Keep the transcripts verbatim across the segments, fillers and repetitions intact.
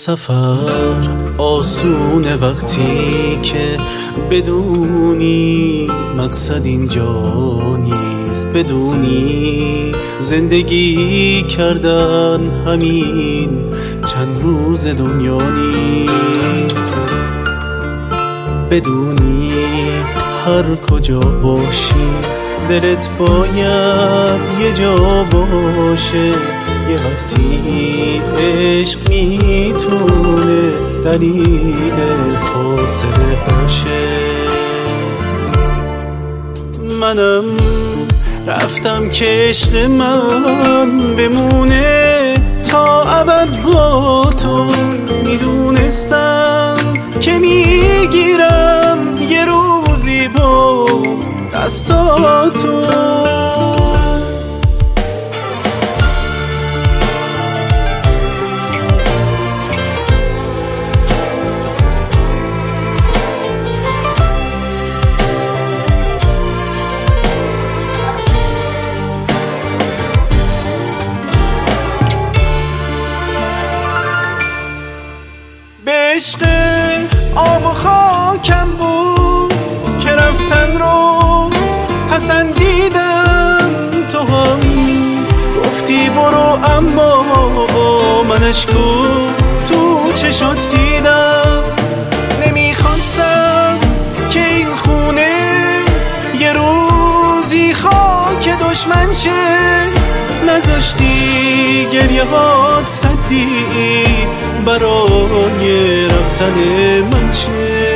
سفر آسونه وقتی که بدونی مقصد اینجا نیست، بدونی زندگی کردن همین چند روز دنیا نیست، بدونی هر کجا باشی دلت باید یه جا باشه، یه وقتی عشق میتونه دلیل فاصله باشه. منم رفتم که عشق من بمونه تا ابد با تو، میدونستم که میگیرم یه روزی باز دستاتو. به عشق آب و خاکم بود که رفتن رو پسندیدم، تو هم گفتی برو اما من اشکو تو چشات دیدم. نمیخواستم که این خونه یه روزی خاک دشمن شه، نذاشتی گریه هات سدی برای رفتن من شه.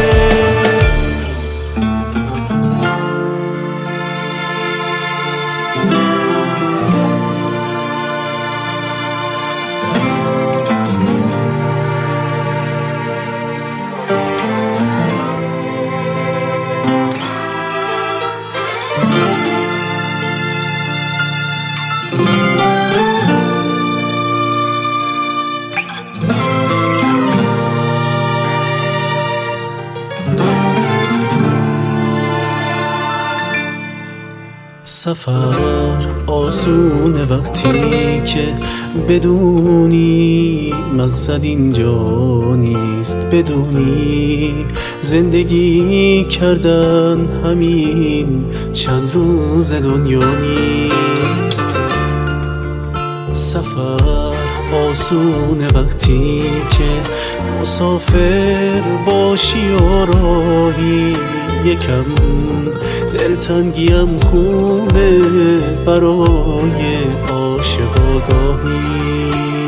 سفر آسونه وقتی که بدونی مقصد اینجا نیست، بدونی زندگی کردن همین چند روز دنیا نیست. سفر آسونه وقتی که مسافر باشی و راهی، یکم دلتنگیم خوبه برای عاشق آگاهی.